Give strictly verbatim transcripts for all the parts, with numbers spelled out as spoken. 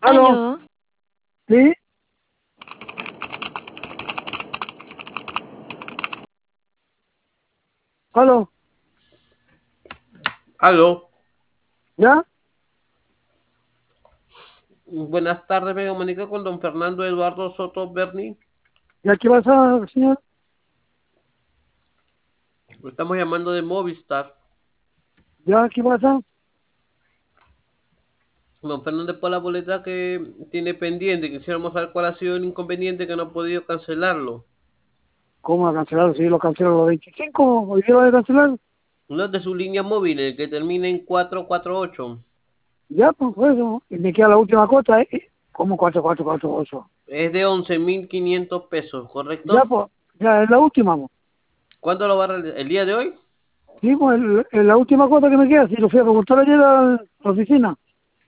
¿Aló? ¿Aló? ¿Sí? ¿Aló? Aló, ¿Ya? buenas tardes, me comunica con don Fernando Eduardo Soto Berni. ¿Ya qué pasa, señor? Lo estamos llamando de Movistar. ¿Ya qué pasa? Don Fernando, por la boleta que tiene pendiente, quisiéramos saber cuál ha sido el inconveniente que no ha podido cancelarlo. ¿Cómo a cancelar? Si lo cancelo los veinticinco, ¿hoy día lo voy a cancelar? No es de su línea móvil, el que termina en cuatro cuatro ocho. Ya, pues eso. Y me queda la última cuota, ¿eh? ¿Cómo cuatro cuatro cuatro ocho? Es de once mil quinientos pesos, Ya, ¿correcto? pues, ya es la última, pues. ¿Cuándo lo va a realizar? ¿El día de hoy? Sí, pues el- el- la última cuota que me queda, si lo fui a preguntar ayer a la oficina.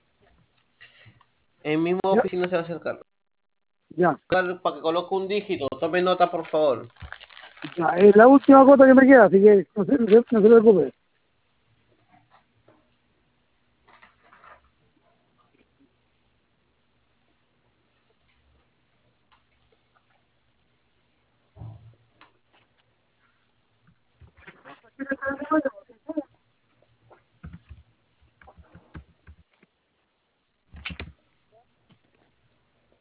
En misma Ya, oficina se va a acercar. ya, Para que coloque un dígito, tome nota, por favor. ya, es la última cuota que me queda, así que no se, no se, no se preocupe.